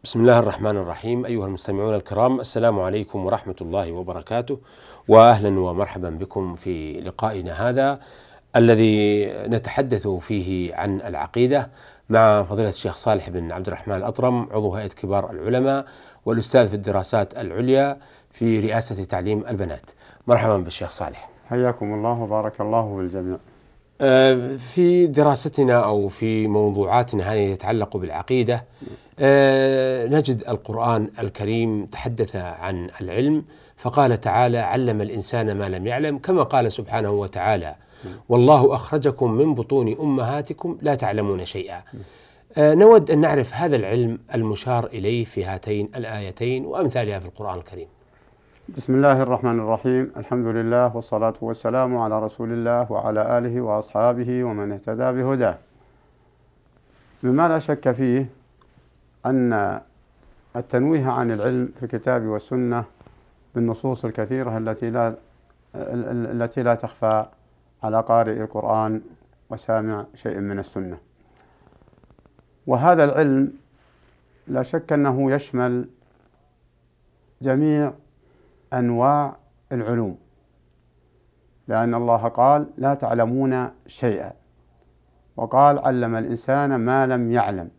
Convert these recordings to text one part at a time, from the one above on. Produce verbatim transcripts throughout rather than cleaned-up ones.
بسم الله الرحمن الرحيم. أيها المستمعون الكرام، السلام عليكم ورحمة الله وبركاته، وأهلا ومرحبا بكم في لقائنا هذا الذي نتحدث فيه عن العقيدة مع فضيلة الشيخ صالح بن عبد الرحمن الأطرم، عضو هيئة كبار العلماء والأستاذ في الدراسات العليا في رئاسة تعليم البنات. مرحبا بالشيخ صالح. حياكم الله وبارك الله بالجميع. في دراستنا أو في موضوعاتنا هذه يتعلق بالعقيدة نجد القرآن الكريم تحدث عن العلم، فقال تعالى: علم الإنسان ما لم يعلم، كما قال سبحانه وتعالى: والله أخرجكم من بطون أمهاتكم لا تعلمون شيئا. نود أن نعرف هذا العلم المشار إليه في هاتين الآيتين وأمثالها في القرآن الكريم. بسم الله الرحمن الرحيم. الحمد لله والصلاة والسلام على رسول الله وعلى آله وأصحابه ومن اهتدى بهداه. مما لا شك فيه أن التنويه عن العلم في الكتاب والسنة بالنصوص الكثيرة التي لا التي لا تخفى على قارئ القرآن وسامع شيء من السنة. وهذا العلم لا شك أنه يشمل جميع أنواع العلوم، لأن الله قال: لا تعلمون شيئا، وقال: علم الإنسان ما لم يعلم.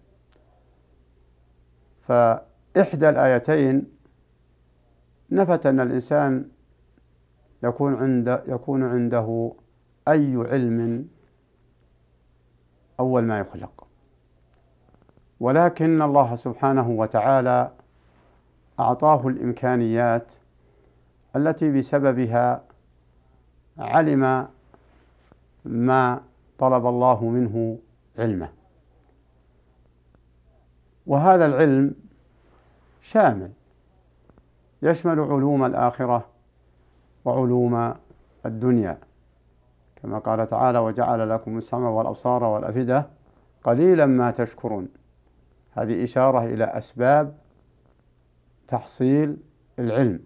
فإحدى الآيتين نفت أن الإنسان يكون عند يكون عنده أي علم أول ما يخلق، ولكن الله سبحانه وتعالى أعطاه الإمكانيات التي بسببها علم ما طلب الله منه علمه. وهذا العلم شامل، يشمل علوم الآخرة وعلوم الدنيا، كما قال تعالى: وجعل لكم السمع والأبصار والأفئدة قليلا ما تشكرون. هذه إشارة إلى أسباب تحصيل العلم.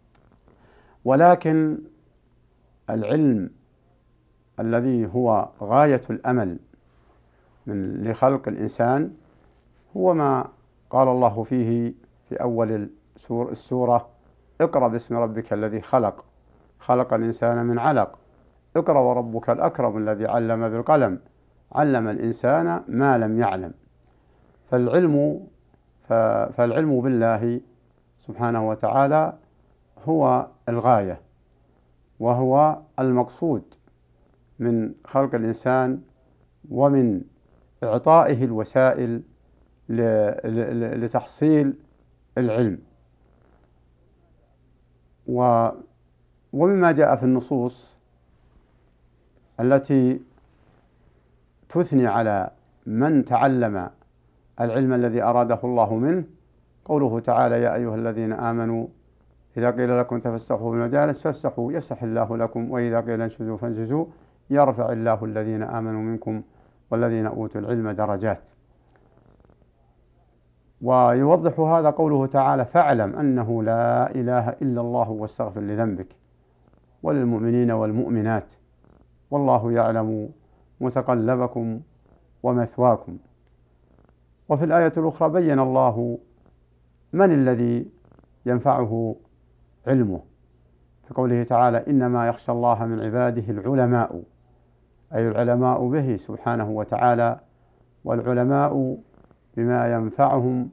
ولكن العلم الذي هو غاية الأمل من لخلق الإنسان هو ما قال الله فيه في أول السورة: اقرأ باسم ربك الذي خلق خلق الإنسان من علق اقرأ وربك الأكرم الذي علم بالقلم علم الإنسان ما لم يعلم. فالعلم فالعلم بالله سبحانه وتعالى هو الغاية، وهو المقصود من خلق الإنسان ومن إعطائه الوسائل لتحصيل العلم. ومما جاء في النصوص التي تثني على من تعلم العلم الذي أراده الله منه قوله تعالى: يا أيها الذين آمنوا إذا قيل لكم تفسحوا في المجالس فافسحوا يفسح الله لكم، وإذا قيل انشزوا فانشزوا يرفع الله الذين آمنوا منكم والذين أوتوا العلم درجات. ويوضح هذا قوله تعالى: فاعلم أنه لا إله إلا الله واستغفر لذنبك وللمؤمنين والمؤمنات والله يعلم متقلبكم ومثواكم. وفي الآية الأخرى بين الله من الذي ينفعه علمه في قوله تعالى: إنما يخشى الله من عباده العلماء، أي العلماء به سبحانه وتعالى، والعلماء بما ينفعهم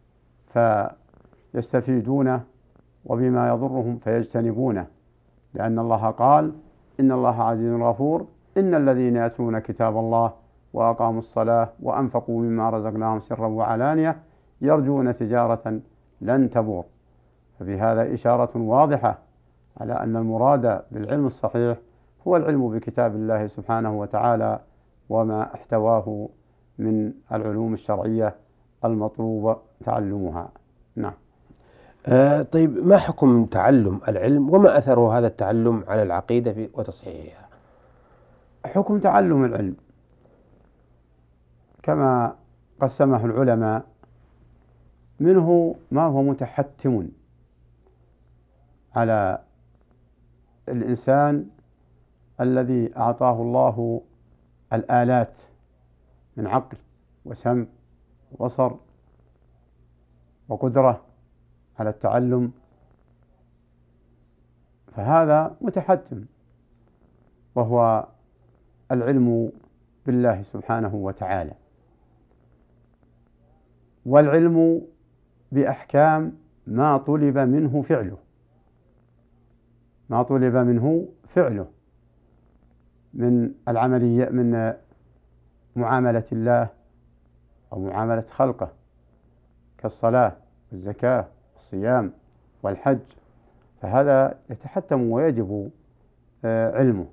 فيستفيدونه وبما يضرهم فيجتنبونه، لأن الله قال: إن الله عزيز غفور إن الذين يتلون كتاب الله وأقاموا الصلاة وأنفقوا مما رزقناهم سرا وعلانية يرجون تجارة لن تبور. ففي هذا إشارة واضحة على أن المراد بالعلم الصحيح هو العلم بكتاب الله سبحانه وتعالى وما احتواه من العلوم الشرعية المطلوب تعلمها. نعم. آه طيب، ما حكم تعلم العلم وما أثر هذا التعلم على العقيدة وتصحيحها؟ حكم تعلم العلم كما قسمه العلماء: منه ما هو متحتم على الإنسان الذي أعطاه الله الآلات من عقل وسمع وبصر وقدرة على التعلم، فهذا متحتم، وهو العلم بالله سبحانه وتعالى، والعلم بأحكام ما طلب منه فعله ما طلب منه فعله من العملية، من معاملة الله أو معاملة خلقه كالصلاة والزكاة والصيام والحج، فهذا يتحتم ويجب علمه.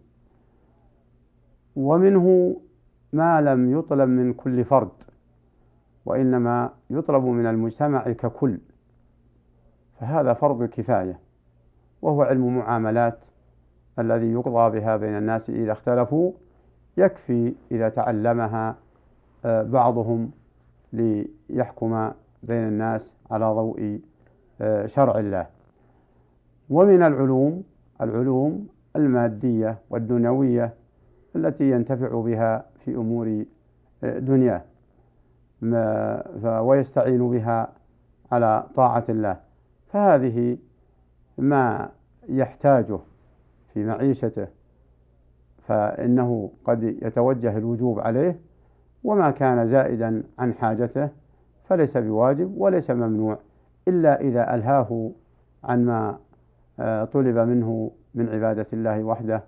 ومنه ما لم يطلب من كل فرد، وإنما يطلب من المجتمع ككل، فهذا فرض كفاية، وهو علم معاملات الذي يقضى بها بين الناس إذا اختلفوا، يكفي إذا تعلمها بعضهم ليحكم بين الناس على ضوء شرع الله. ومن العلوم العلوم المادية والدنيوية التي ينتفع بها في أمور دنياه ويستعين بها على طاعة الله، فهذه ما يحتاجه في معيشته فإنه قد يتوجه الوجوب عليه، وما كان زائدا عن حاجته فليس بواجب وليس ممنوع، إلا إذا ألهاه عن ما طلب منه من عبادة الله وحده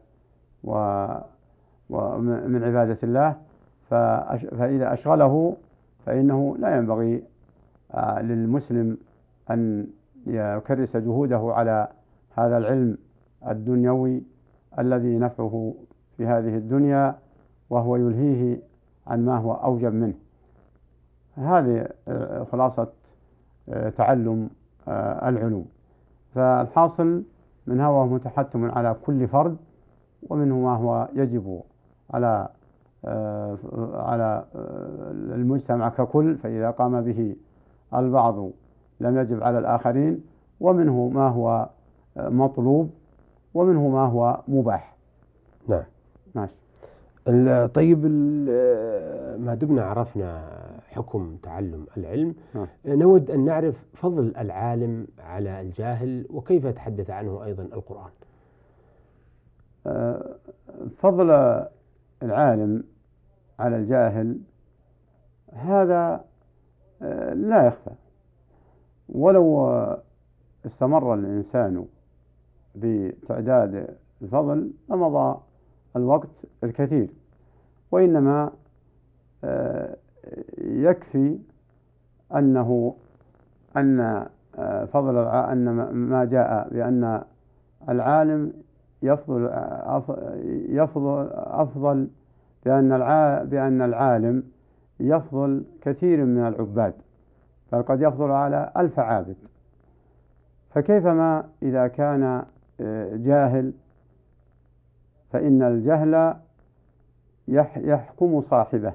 ومن عبادة الله، فإذا أشغله فإنه لا ينبغي للمسلم أن يكرس جهوده على هذا العلم الدنيوي الذي نفعه في هذه الدنيا، وهو يلهيه عن ما هو أوجب منه. هذه خلاصة تعلم العلوم. فالحاصل منها هو متحتم على كل فرد، ومنه ما هو يجب على على المجتمع ككل، فإذا قام به البعض لم يجب على الآخرين، ومنه ما هو مطلوب، ومنه ما هو مباح. نعم ماشي. طيب، ما دمنا عرفنا حكم تعلم العلم، نعم. نود أن نعرف فضل العالم على الجاهل، وكيف يتحدث عنه أيضا القرآن. فضل العالم على الجاهل هذا لا يخفى، ولو استمر الإنسان بتعداد الفضل لمضى الوقت الكثير، وإنما يكفي أنه أن فضل أن ما جاء بأن العالم يفضل يفضل أفضل بأن بأن العالم يفضل كثير من العباد، بل قد يفضل على ألف عابد، فكيفما إذا كان جاهل، فإن الجهل يحكم صاحبه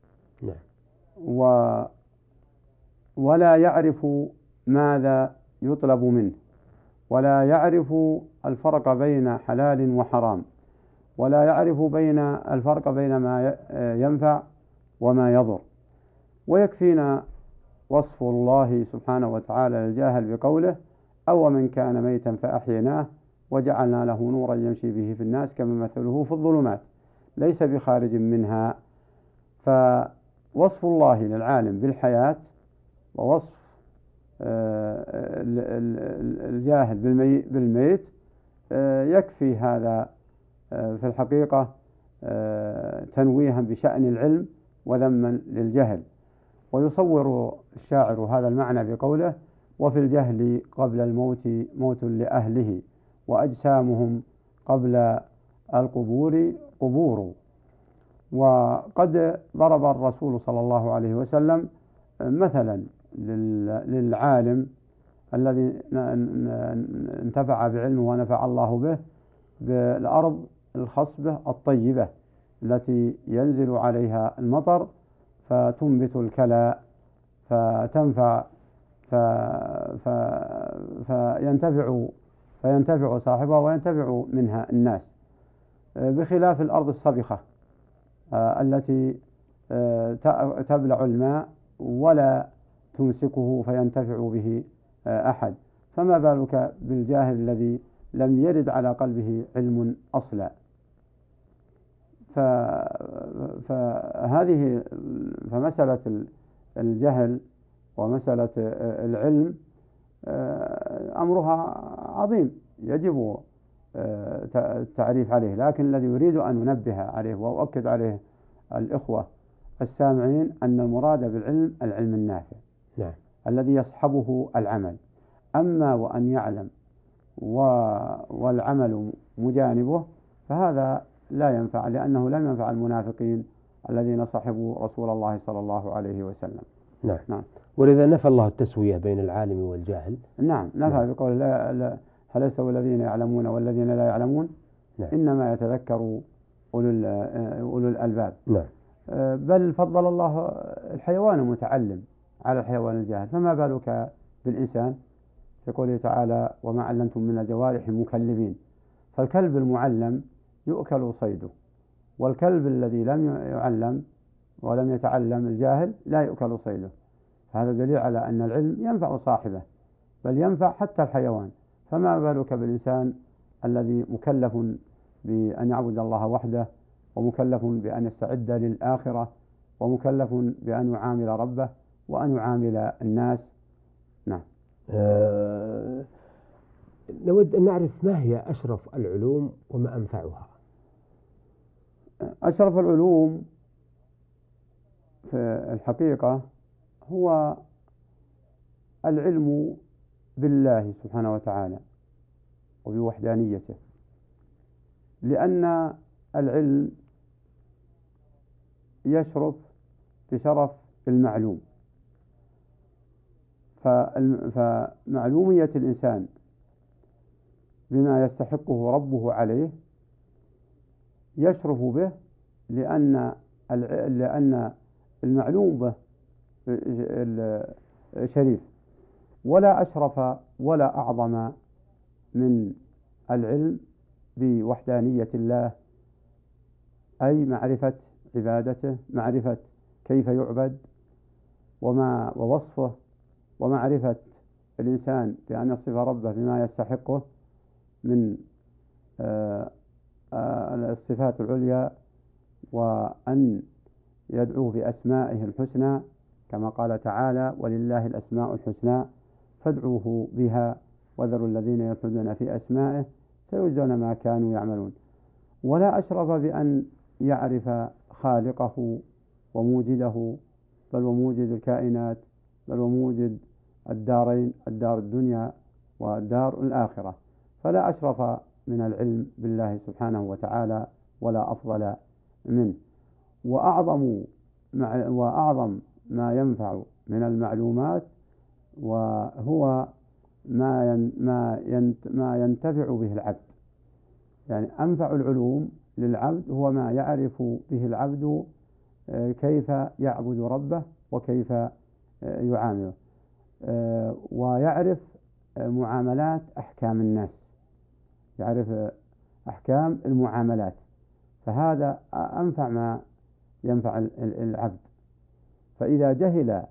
و ولا يعرف ماذا يطلب منه، ولا يعرف الفرق بين حلال وحرام، ولا يعرف بين الفرق بين ما ينفع وما يضر. ويكفينا وصف الله سبحانه وتعالى للجاهل بقوله: أو من كان ميتا فأحييناه وجعلنا له نورا يمشي به في الناس كمن مثله في الظلمات ليس بخارج منها. فوصف الله للعالم بالحياة ووصف الجاهل بالميت يكفي هذا في الحقيقة تنويها بشأن العلم وذما للجهل. ويصور الشاعر هذا المعنى بقوله: وفي الجهل قبل الموت موت لأهله وأجسامهم قبل القبور قبور. وقد ضرب الرسول صلى الله عليه وسلم مثلا للعالم الذي انتفع بعلمه ونفع الله به بالأرض الخصبة الطيبة التي ينزل عليها المطر فتنبت الكلاء فتنفع فينتفع فينتفع صاحبها وينتفع منها الناس، بخلاف الأرض الصبخة التي تبلع الماء ولا تمسكه فينتفع به أحد، فما بالك بالجاهل الذي لم يرد على قلبه علم أصلا. فهذه فمسألة الجهل ومسألة العلم أمرها عظيم، يجب التعريف عليه، لكن الذي يريد أن ننبه عليه وأؤكد عليه الإخوة السامعين أن المراد بالعلم العلم النافع، نعم. الذي يصحبه العمل. أما وأن يعلم والعمل مجانبه فهذا لا ينفع، لأنه لم ينفع المنافقين الذين صحبوا رسول الله صلى الله عليه وسلم. نعم. نعم. ولذا نفى الله التسوية بين العالم والجاهل. نعم، نفى نعم. بقول لا لا هل يستوي الذين يعلمون والذين لا يعلمون؟ نعم. إنما يتذكر أولو الألباب. نعم. بل فضل الله الحيوان المتعلم على الحيوان الجاهل، فما بالك بالإنسان؟ يقول تعالى: وما علمتم من الجوارح مكلبين. فالكلب المعلم يؤكل صيده، والكلب الذي لم يعلم ولم يتعلم الجاهل لا يؤكل صيده. هذا دليل على أن العلم ينفع صاحبه، بل ينفع حتى الحيوان، فما بالك بالإنسان الذي مكلف بأن يعبد الله وحده، ومكلف بأن يستعد للآخرة، ومكلف بأن يعامل ربه وأن يعامل الناس. نعم. أه نود أن نعرف ما هي أشرف العلوم وما أنفعها. أشرف العلوم في الحقيقة هو العلم بالله سبحانه وتعالى وبوحدانيته، لأن العلم يشرف بشرف المعلوم، فمعلومية الإنسان بما يستحقه ربه عليه يشرف به، لأن لأن المعلوم به شريف. ولا أشرف ولا أعظم من العلم بوحدانية الله، أي معرفة عبادته، معرفة كيف يعبد وما ووصفه، ومعرفة الإنسان بأن يصف ربه بما يستحقه من الصفات العليا، وأن يدعوه بأسمائه الحسنى كما قال تعالى: ولله الأسماء الحسنى فادعوه بها وذروا الذين يلحدون في أسمائه سيجزون ما كانوا يعملون. ولا أشرف بأن يعرف خالقه وموجده، بل وموجد الكائنات، بل وموجد الدارين، الدار الدنيا والدار الآخرة. فلا أشرف من العلم بالله سبحانه وتعالى ولا أفضل منه. وأعظم وأعظم ما ينفع من المعلومات وهو ما ما ينتفع به العبد. يعني أنفع العلوم للعبد هو ما يعرف به العبد كيف يعبد ربه وكيف يعامله، ويعرف معاملات أحكام الناس، يعرف أحكام المعاملات، فهذا أنفع ما ينفع العبد. فإذا جهل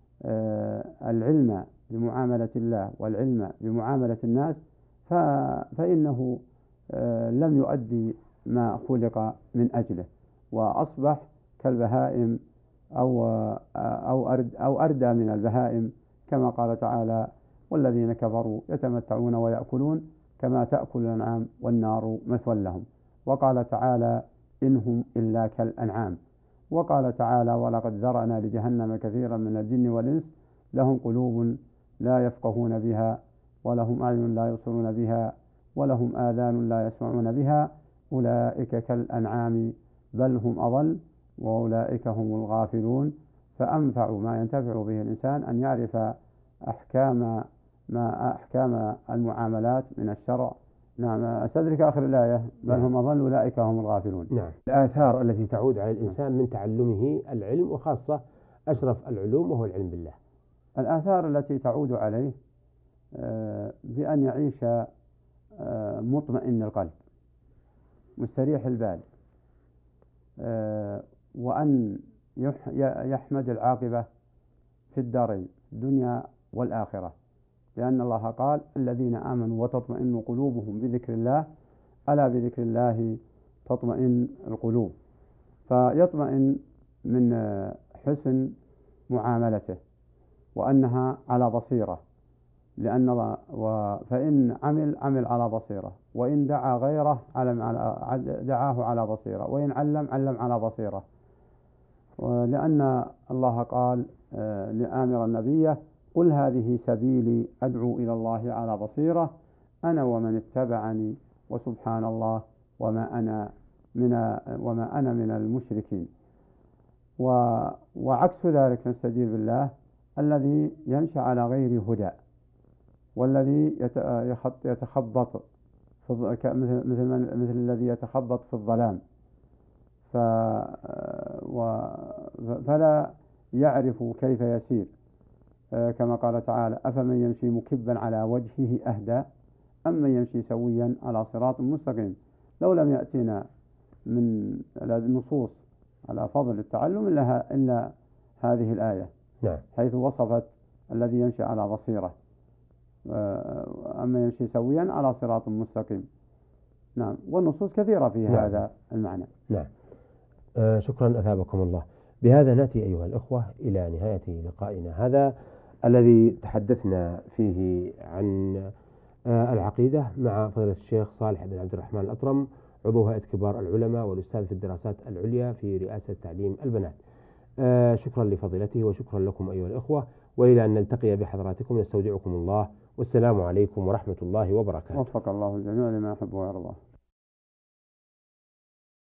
العلم بمعاملة الله والعلم بمعاملة الناس فإنه لم يؤدي ما خلق من أجله، وأصبح كالبهائم أو أو أرد أو أردى من البهائم، كما قال تعالى: والذين كفروا يتمتعون ويأكلون كما تأكل الأنعام والنار مثوى لهم. وقال تعالى: إنهم إلا كالأنعام. وقال تعالى: ولقد ذرأنا لجهنم كثيرا من الجن والإنس لهم قلوب لا يفقهون بها ولهم أعين لا يبصرون بها ولهم آذان لا يسمعون بها أولئك كالأنعام بل هم أضل وأولئك هم الغافلون. فأنفع ما ينتفع به الإنسان أن يعرف أحكام ما أحكام المعاملات من الشرع. نعم. أستدرك آخر الآية: بل هم أضل أولئك هم الغافلون. نعم. الآثار التي تعود على الإنسان من تعلمه العلم، وخاصة أشرف العلوم وهو العلم بالله. الآثار التي تعود عليه بأن يعيش مطمئن القلب مستريح البال، وأن يحمد العاقبة في الدارين، الدنيا والآخرة، لأن الله قال الذين آمنوا وتطمئن قلوبهم بذكر الله، ألا بذكر الله تطمئن القلوب. فيطمئن من حسن معاملته وأنها على بصيرة، لأن فإن عمل عمل على بصيرة، وإن دعا غيره دعاه على بصيرة، وإن علم علم على بصيرة. لأن الله قال لآمر النبي قل هذه سبيلي أدعو إلى الله على بصيرة أنا ومن اتبعني وسبحان الله وما أنا من وما أنا من المشركين. وعكس ذلك نستجير بالله الذي يمشي على غير هدى، والذي يتخبط في مثل مثل الذي يتخبط في الظلام، فلا يعرف كيف يسير، كما قال تعالى أفمن يمشي مكبا على وجهه أهدى أم من يمشي سويا على صراط مستقيم. لو لم يأتينا من النصوص على فضل التعلم إلا, إلا هذه الآية، نعم. حيث وصفت الذي يمشي على بصيرة أما يمشي سويا على صراط مستقيم. نعم، والنصوص كثيرة في نعم. هذا المعنى. نعم. آه شكرا أثابكم الله. بهذا نأتي أيها الأخوة إلى نهاية لقائنا هذا الذي تحدثنا فيه عن آه العقيدة مع فضيلة الشيخ صالح بن عبد الرحمن الأطرم، عضو هيئة كبار العلماء والأستاذ في الدراسات العليا في رئاسة تعليم البنات. آه شكرا لفضيلته وشكرا لكم أيها الأخوة، وإلى أن نلتقي بحضراتكم نستودعكم الله، والسلام عليكم ورحمة الله وبركاته. وفق الله الجميع لما يحب ويرضى.